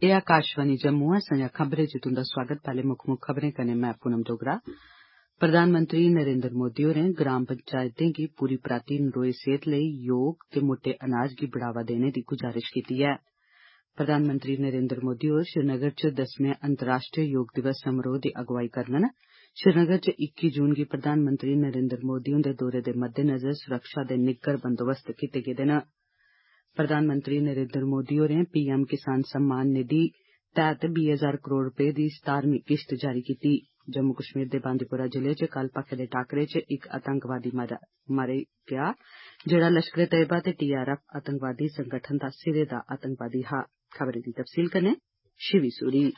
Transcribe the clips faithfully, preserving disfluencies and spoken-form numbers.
ए आकाशवाणी जम्मू है संजा खबरें च तुंदा स्वागत। पैहले मुक्ख मुक्ख खबरें कन्नै मैं पूनम डोगरा। प्रधानमंत्री नरेंद्र मोदी होरें ग्राम पंचायतें गी पूरी पराती नरोई सेहत लेई योग ते मुट्टे अनाज गी बढ़ावा देने दी गुजारिश कीती ऐ। प्रधानमंत्री नरेंद्र मोदी होर श्रीनगर च दसमें अंतर्राष्ट्रीय योग दिवस समारोह दी अगुवाई करङन। श्रीनगर च इक्की जून गी प्रधानमंत्री नरेंद्र मोदी हुंदे दौरे दे मद्देनजर सुरक्षा दे निग्गर बंदोबस्त कीते गेदे न। प्रधानमंत्री नरेंद्र मोदी होरें पीएम किसान सम्मान निधि तैह्त बीह् हजार करोड़ रपे दी सतारवीं किश्त जारी कीती। जम्मू कश्मीर दे बांदीपोरा जिले च कल भखे दे टाकरे च इक आतंकवादी मारे गेआ जेड़ा लश्करे तैयबा ते टीआरएफ आतंकवादी संगठन दा सिरे दा आतंकवादी हा। खबरें दी तफसील कन्नै शिवी सूरी।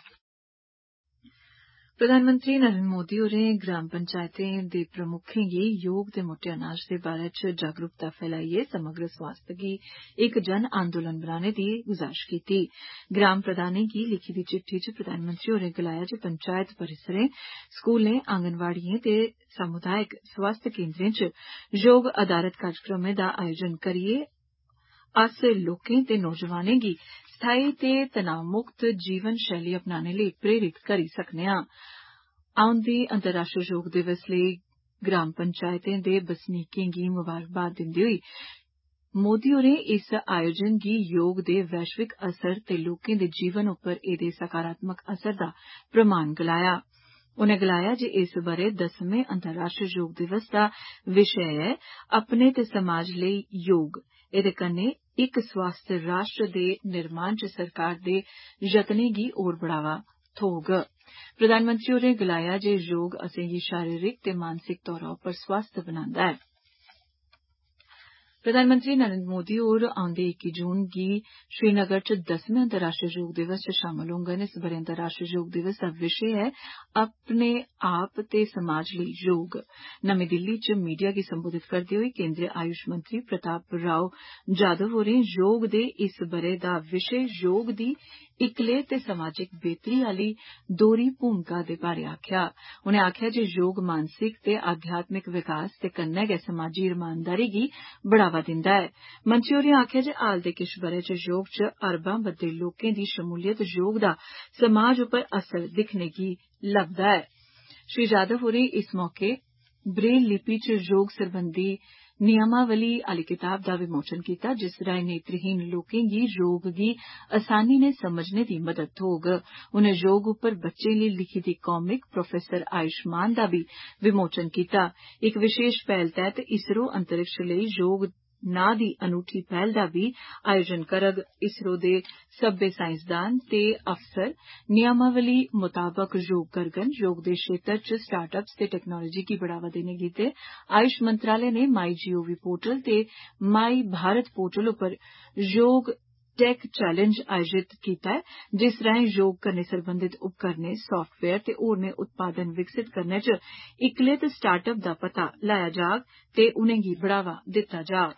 प्रधानमंत्री नरेंद्र मोदी होरें ग्राम पंचायतें दे प्रमुखें गी योग ते मुट्टे अनाज दे बारै च जागरूकता फैलाइयै समग्र स्वास्थ्य गी इक जन आंदोलन बनाने दी गुजारिश कीती। ग्राम प्रधानें गी लिखी दी चिट्ठी च प्रधानमंत्री होरें गलाया जे पंचायत परिसरें, स्कूलें, आंगनवाड़िएं ते सामुदायिक स्वास्थ्य केन्द्रें च योग आधारित कार्यक्रमें दा आयोजन करियै अस लोकें ते नौजवानें गी स्थायी ते तनाव मुक्त जीवन शैली अपनाने लेई प्रेरित करी सकने आं। औंदे अंतर्राष्ट्रीय योग दिवस लेई ग्राम पंचायतें दे बसनीकें गी मुबारकबाद दिंदे होई मोदी होरें इस आयोजन गी योग दे वैश्विक असर ते लोकें दे जीवन उप्पर एह्दे सकारात्मक असर दा प्रमाण गलाया। उनें गलाया जे इस बरे दसमें अंतर्राष्ट्रीय योग दिवस दा विशे ऐ अपने ते समाज लेई योग। एह्दे कन्नै इक स्वस्थ राष्ट्र दे निर्माण च सरकार दे यत्नें गी होर बढ़ावा थ्होग। प्रधानमंत्री होरें गलाया जे योग असेंगी शारीरिक ते मानसिक तौरा उप्पर स्वस्थ बनांदा ऐ। प्रधानमंत्री नरेंद्र मोदी होर औंदे इक्की जून गी श्रीनगर च दसमें अंतर्राष्ट्रीय योग दिवस च शामल होङन। इस बरे अंतर्राष्ट्रीय योग दिवस दा विशे ऐ अपने आप ते समाज लेई योग। नमीं दिल्ली च मीडिया गी संबोधित करदे होई केंद्रीय आयुष मंत्री प्रताप राव जाधव होरें योग दे इस बरे दा विशे योग दी इक्कले ते समाजिक बेहतरी आली दोहरी भूमिका दे बारै आखेआ। उनें आखेआ जे योग मानसिक ते आध्यात्मिक विकास ते कन्नै गै समाजी रमानदारी गी बढ़ावा दिंदा ऐ। मंत्री होरें आखेआ जे हाल दे किश ब'रें च योग च अरबां बद्दे लोकें दी शमूलियत योग दा समाज उप्पर असर दिक्खने गी लभदा ऐ। श्री जाधव होरें इस मौके ब्रेल लिपि च योग सरबंधी नियमावली आली किताब दा विमोचन कीता जिस राएं नेत्रहीन लोकें गी योग गी आसानी नै समझने दी मदद थ्होग। उनें योग उप्पर बच्चें लेई लिखी दी कॉमिक प्रोफेसर आयुष्मान दा बी विमोचन कीता। इक विशेष पैह्ल तैह्त इसरो अंतरिक्ष लेई योग नां दी अनूठी पैह्ल दा बी आयोजन करग। इसरो दे सब्बै साइंसदान ते अफसर नियमावली मुताबक योग करङन। योग दे क्षेत्र च स्टार्टअप्स ते टेक्नोलाजी गी बढ़ावा देने गित्तै आयुष मंत्रालय ने माई जीओवी पोर्टल ते माई भारत पोर्टल उप्पर योग टेक चैलेंज आयोजित कीता ऐ जिस राएं योग कन्नै सरबंधित उपकरणें, साफ्टवेयर ते होरनें उत्पादन विकसित करने च इक्कले ते स्टार्टअप दा पता लाया जाग ते उनेंगी बढ़ावा दित्ता जाग।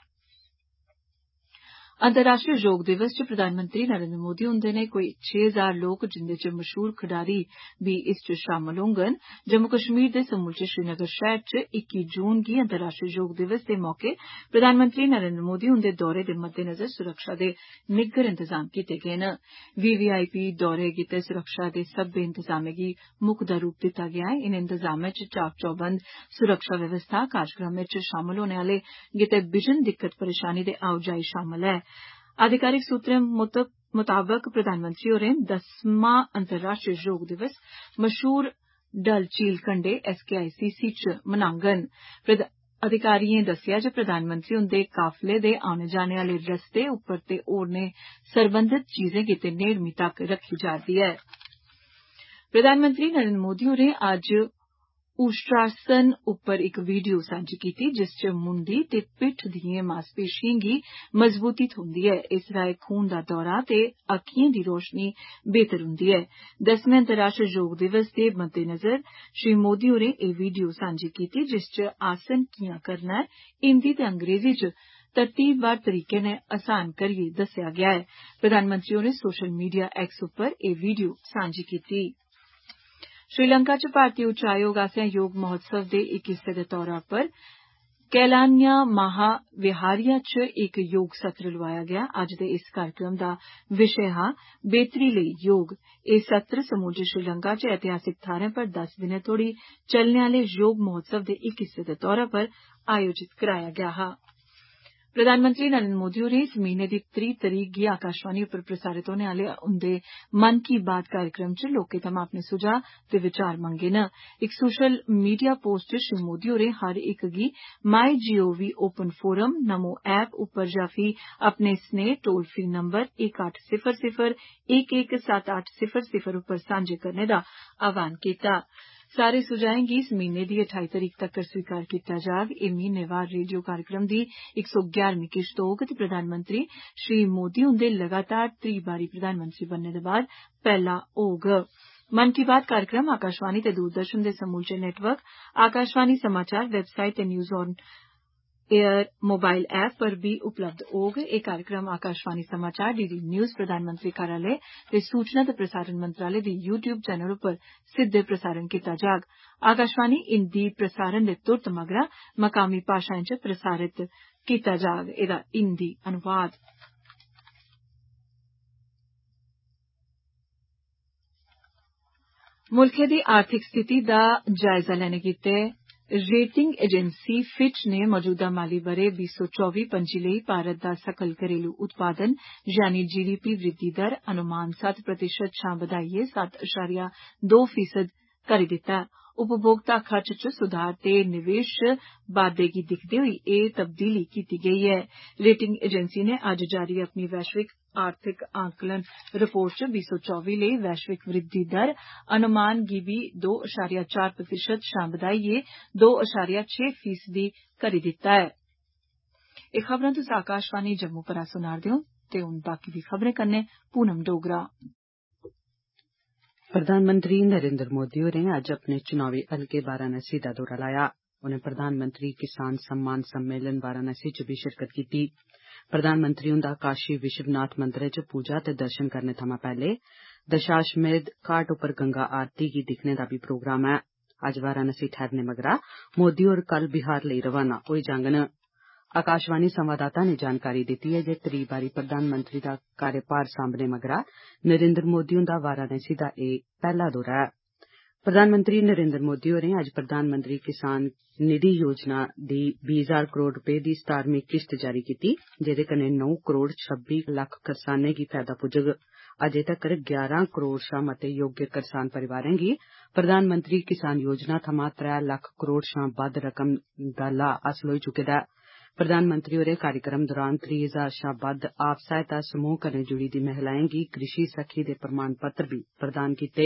अंतर्राष्ट्रीय योग दिवस च प्रधानमंत्री नरेंद्र मोदी हुंदे नै कोई छे हजार लोक जिंदे च मशहूर खडारी बी इस च शामल होङन। जम्मू कश्मीर दे समूलचे श्रीनगर शैह्र च इक्की जून गी अंतर्राष्ट्रीय योग दिवस दे मौके प्रधानमंत्री नरेंद्र मोदी हुंदे दौरे दे मद्देनजर सुरक्षा दे निग्गर इंतजाम कीते गे न। वीवीआईपी दौरे गित्तै सुरक्षा दे सब्बै इंतजामें गी मुकदा रूप दित्ता गेआ ऐ। इनें इंतजामें च चाक चौबंद सुरक्षा व्यवस्था, कार्यक्रमें च शामल होने आले गित्तै बिजन दिक्कत परेशानी दे आओजाई शामल ऐ। आधिकारिक सूत्रें मुताबक प्रधानमंत्री होरें दसमां अंतर्राष्ट्रीय योग दिवस मशहूर डल झील कंढे एसकेआईसीसी च मनाङन। अधिकारिएं दस्सेआ जे प्रधानमंत्री हुंदे काफले दे औने जाने आले रस्ते उप्पर ते होरनें सरबंधत चीजें गित्तै नेड़मी तक्क रक्खी जा'रदी ऐ। प्रधानमंत्री नरेंद्र मोदी होरें अज्ज उष्ट्रासन उप्पर इक वीडियो सांझी कीती जिस च मुंडी ते पिट्ठ दिएं मांसपेशियें गी मजबूती थ्होंदी ऐ। इस राएं खून दा दौरा ते अक्खियें दी रोशनी बेहतर हुंदी ऐ। दसमें अंतर्राष्ट्रीय योग दिवस दे मद्देनजर श्री मोदी होरें एह् वीडियो सांझी कीती जिस च आसन कियां करना ऐ हिंदी ते अंग्रेजी च तरतीबवार तरीके नै आसान करियै दस्सेआ गेआ ऐ। प्रधानमंत्री होरें सोशल मीडिया एक्स उप्पर एह् वीडियो सांझी कीती। श्रीलंका च भारतीय उच्चायोग आसेआ योग महोत्सव दे इक हिस्से दे तौरा पर कैलानिया महाविहारिया च इक योग सत्र लोआया गया। अज्ज दे इस कार्यक्रम दा विषय हा बेहतरी लेई योग। एह सत्र समूलचे श्रीलंका च ऐतिहासिक थाहरें पर दस दिनें तोड़ी चलने आले योग महोत्सव दे इक हिस्से दे तौरा पर आयोजित कराया गया हा। प्रधानमंत्री नरेंद्र मोदी होरें इस म्हीने दी त्री तरीक गी आकाशवाणी उप्पर प्रसारित होने आले उन्दे मन की बात कार्यक्रम च लोकें थमां अपने सुझाव ते विचार मंगे न। इक सोशल मीडिया पोस्ट च श्री मोदी होरें हर इक गी MyGov open forum, NaMo app उप्पर जां फ्ही अपने स्नेह टोल फ्री नंबर इक अट्ठ सिफर सिफर इक इक सत्त अट्ठ सिफर सिफर उप्पर सांझे करने दा आह्वान कीता। सारे सुझाएं गी इस म्हीने दी अठाई तरीक तक्कर स्वीकार कीता जाग। एह म्हीनेवार रेडियो कार्यक्रम दी इक सौ ग्यारहवीं किश्त होग ते प्रधानमंत्री श्री मोदी हुन्दे लगातार त्री बारी प्रधानमंत्री बनने दे बाद पैहला होग। मन की बात कार्यक्रम आकाशवाणी ते दूरदर्शन दे समूलचे नेटवर्क, आकाशवाणी समाचार वेबसाइट ते news on air mobile app पर बी उपलब्ध होग। एह कार्यक्रम आकाशवाणी समाचार, डीडी न्यूज, प्रधानमंत्री कार्यालय ते सूचना ते प्रसारण मंत्रालय दी यू ट्यूब चैनल उप्पर सिद्दे प्रसारण कीता जाग। आकाशवाणी हिंदी प्रसारण दे तुरत मगरा मकामी भाषाएं च प्रसारित कीता जाग एहदा हिंदी अनुवाद। मुल्खै दी आर्थिक स्थिति दा जायजा लैने गित्ते रेटिंग एजेंसी फिच ने मौजूदा माली बरे बीस सौ चौबी पंजी लेई भारत दा सकल घरेलू उत्पादन यानी जीडीपी वृद्धि दर अनुमान सत्त प्रतिशत शां बधाइयै सत्त अशारिया दो फीसद करी दित्ता ऐ। उपभोक्ता खर्च च सुधार ते निवेश बाद्दे गी दिक्खदे होई एह तब्दीली कीती गेई ऐ। रेटिंग एजेंसी ने अज्ज जारी अपनी वैश्विक आर्थिक आकलन रिपोर्ट च बीस सौ चौबी लेई वैश्विक वृद्धि दर अनुमान गी बी दो अशारिया चार प्रतिशत शां बधाइयै दो अशारिया छे फीसदी करी दित्ता ऐ। एह खबरां तुस आकाशवाणी जम्मू परा सुना'रदे ओ ते हुन बाकी दी खबरें कन्नै पूनम डोगरा। प्रधानमंत्री नरेंद्र मोदी होरें अज्ज अपने चुनावी हलके वाराणसी दा दौरा लाया। उनें प्रधानमंत्री किसान सम्मान सम्मेलन वाराणसी च बी शिरकत कीती। प्रधानमंत्री हुंदा काशी विश्वनाथ मंदरै च पूजा ते दर्शन करने थमां पैहले दशाश्वमेध घाट उप्पर गंगा आरती गी दिक्खने दा बी प्रोग्राम ऐ। अज्ज वाराणसी ठैहरने मगरा मोदी होर कल बिहार लेई रवाना होई जांगन। आकाशवाणी संवाददाता ने जानकारी दित्ती ऐ जे त्री बारी प्रधानमंत्री दा कार्यभार सांभने मगरा नरेंद्र मोदी हुंदा वाराणसी दा एह पैहला दौरा ऐ। प्रधानमंत्री नरेंद्र मोदी होरें अज्ज प्रधानमंत्री किसान निधि योजना दी बीह् हजार करोड़ रपे दी सतारवीं किश्त जारी कीती, जेदे कन्नै नौ करोड़ छब्बी लक्ख करसानें गी फायदा पुज्जग। अजें तक्कर ग्यारह करोड़ शां मते योग्य करसान परिवारें गी प्रधानमंत्री किसान योजना थमां त्रै लक्ख करोड़ शां बद्द रकम दा लाह् हासल होई चुके दा ऐ। प्रधानमंत्री होरें कार्यक्रम दौरान त्रीह् हजार शां बद्द आप सहायता समूह कन्नै जुड़ी दी महिलाएं गी कृषि सखी दे प्रमाण पत्र बी प्रदान कीते।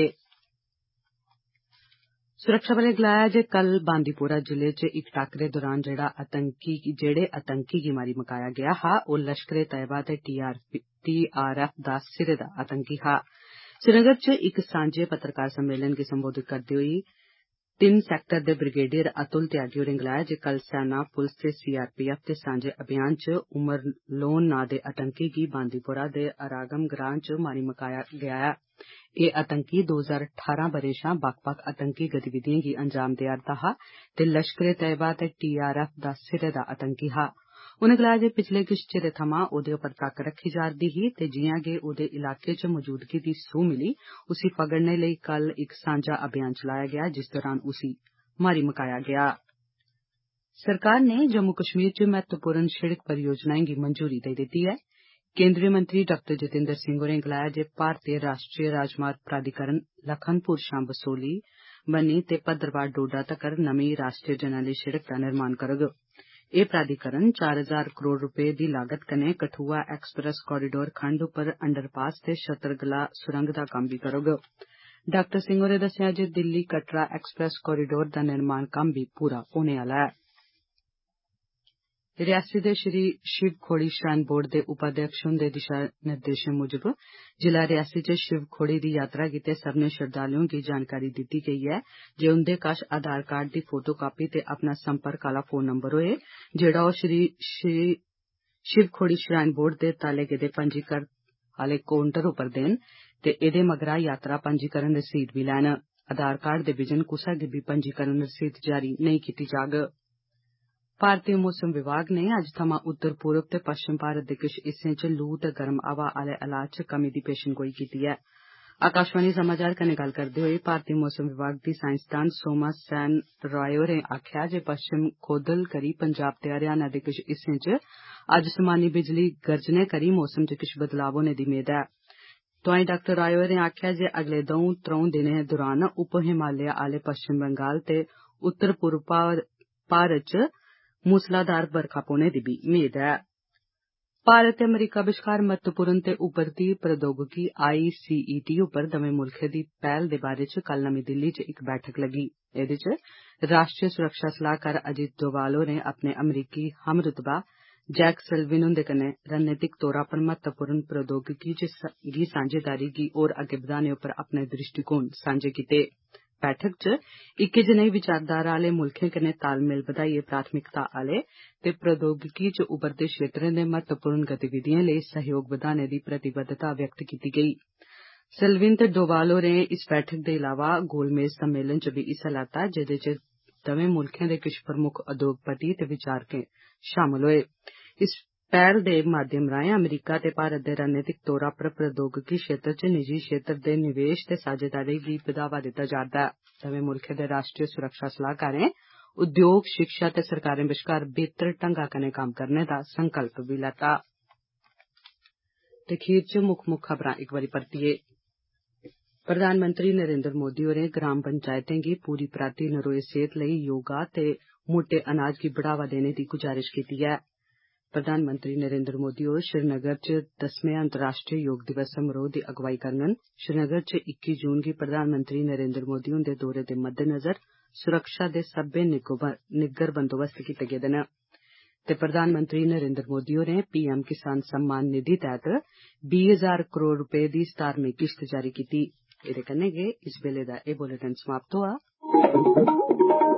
सुरक्षा बलें गलाया जे कल बांदीपोरा जिले च इक टाकरे दौरान जेड़ा आतंकी जेड़े आतंकी गी मारी मकाया गेआ हा ओह लश्करे तैयबा ते टीआरएफ दा सिरे दा आतंकी हा। श्रीनगर च इक सांझे पत्रकार सम्मेलन गी संबोधित करदे होई तिन सैक्टर दे ब्रिगेडियर अतुल त्यागी होरें गलाया जे कल सेना, पुलस ते सीआरपीएफ दे सांझे अभियान च उमर लोन नां दे आतंकी गी बांदीपोरा दे अरागम ग्रां च मारी मकाया गेआ ऐ। एह आतंकी दो हजार ठारां ब'रे शां बक्ख बक्ख आतंकी गतिविधिएं गी अंजाम देआ'रदा हा ते लश्करे तैयबा ते टीआरएफ दा सिरे दा आतंकी हा। उनें गलाया जे पिछले किश चिरे थमां ओहदे उप्पर तक्क रक्खी जा'रदी ही ते जियां गै ओहदे इलाके च मौजूदगी दी सूह मिली उसी फगड़ने लेई कल इक सांझा अभियान चलाया गेआ, जिस दौरान उसी मारी मकाया गेआ। सरकार ने जम्मू कश्मीर च महत्वपूर्ण शिड़क परियोजनाएं गी मंजूरी देई दित्ती ऐ। केंद्रीय मंत्री डाक्टर जितेंद्र सिंह होरें गलाया जे भारतीय राष्ट्रीय राजमार्ग प्राधिकरण लखनपुर शां बसोली बन्नी ते भद्रवाह डोडा तक्कर नमीं राष्ट्रीय जरनैली शिड़क दा निर्माण करग। एह प्राधिकरण चार हजार करोड़ रपे दी लागत कन्नै कठुआ एक्सप्रेस कारीडोर खंड उप्पर अंडरपास ते छतरगला सुरंग दा कम्म बी करग। डाक्टर सिंह होरें दस्सेआ जे दिल्ली कटरा एक्सप्रेस कारीडोर दा निर्माण कम्म बी पूरा होने आला ऐ। रियासी दे श्री शिव खोड़ी श्राइन बोर्ड दे उपाध्यक्ष हुंदे दिशा निर्देशें मुजब जिला रियासी च शिव खोड़ी दी यात्रा गित्ते सब्भनें श्रद्धालुएं गी जानकारी दित्ती गेई ऐ जे उंदे कश आधार कार्ड दी फोटो कापी ते अपना संपर्क आला फोन नंबर होए, जेड़ा ओह श्री शिव खोड़ी श्राइन बोर्ड दे ताले गेदे पंजीकरण आले काउंटर उप्पर देन ते एदे मगरा यात्रा पंजीकरण रसीद बी लैन। आधार कार्ड दे बिजन कुसै गी बी पंजीकरण रसीद जारी नेईं कीती जाग। भारतीय मौसम विभाग ने अज्ज थमां उत्तर पूर्व ते पश्चिम भारत दे किश हिस्सें च लू ते गर्म हवा आले हालात च कमी दी पेशनगोई कीती ऐ। आकाशवाणी समाचार कन्नै गल्ल करदे होई भारतीय मौसम विभाग दी साइंसदान सोमा सैन राय होरें आखेआ जे पश्चिम खोदल करी पंजाब ते हरियाणा दे किश हिस्सें च अज्ज समानी बिजली गर्जने करी मौसम च किश बदलाव होने दी मेद ऐ। तोआईं डाक्टर राय होरें आखेआ जे अगले द'ऊं त्र'ऊं दिनें दौरान उप हिमालय आले पश्चिम बंगाल ते उत्तर पूर्व भारत च मूसलाधार बरखा पौने दी बी मेद ऐ। भारत ते अमरीका बश्कार महत्वपूर्ण ते उभरदी प्रौद्योगिकी आई सी ई टी उप्पर दवै मुल्खें दी पैह्ल दे बारे च कल नमीं दिल्ली च इक बैठक लग्गी। एह्दे च राष्ट्रीय सुरक्षा सलाहकार अजित डोवाल होरें अपने अमरीकी हमरुतबा जैक सल्विन हुंदे कन्नै रणनीतिक तौरा पर महत्वपूर्ण प्रौद्योगिकी गी सांझेदारी गी होर अग्गे बधाने उप्पर अपने दृष्टिकोण सांझे कीते। बैठक च इक्कै जनेही विचारधारा आले मुल्खें कन्नै तालमेल बधाइयै प्राथमिकता आले ते प्रौद्योगिकी च उभरदे क्षेत्रें दे महत्वपूर्ण गतिविधिएं लेई सहयोग बधाने दी प्रतिबद्धता व्यक्त कीती गेई। सल्विन ते डोवाल होरें इस बैठक दे इलावा गोलमेज सम्मेलन च बी हिस्सा लैता जेदे च दवै मुल्खें दे किश प्रमुख उद्योगपति ते विचारक शामल होए। इस पैह्ल दे माध्यम राएं अमरीका ते भारत दे रणनीतिक तौरा पर प्रौद्योगिकी क्षेत्र च निजी क्षेत्र दे निवेश ते साझेदारी गी बढ़ावा दित्ता जा'रदा ऐ। दवै मुल्खें दे राष्ट्रीय सुरक्षा सलाहकारें उद्योग शिक्षा ते सरकारें बश्कार बेहतर ढंगा कन्नै कम्म करने दा संकल्प बी लैता। ते खीर च मुक्ख मुक्ख खबरां इक बारी परतियै। प्रधानमंत्री नरेंद्र मोदी होरें ग्राम पंचायतें गी पूरी पराती नरोए सेहत लेई योगा ते मोटे अनाज गी बढ़ावा देने दी गुजारिश कीती ऐ। प्रधानमंत्री नरेंद्र मोदी होर श्रीनगर च दसमें अंतर्राष्ट्रीय योग दिवस समारोह दी अगुवाई करङन। श्रीनगर च इक्की जून गी प्रधानमंत्री नरेंद्र मोदी हुंदे दौरे दे मद्देनजर सुरक्षा दे सब्बै निग्गर बंदोबस्त कीते गेदे न। ते प्रधानमंत्री नरेंद्र मोदी होरें पीएम किसान सम्मान निधि तैह्त बीह् हजार करोड़ रपे दी सतारमीं किश्त जारी कीती। एह्दे कन्नै गै इस बेल्ले दा एह् बुलेटिन समाप्त होआ।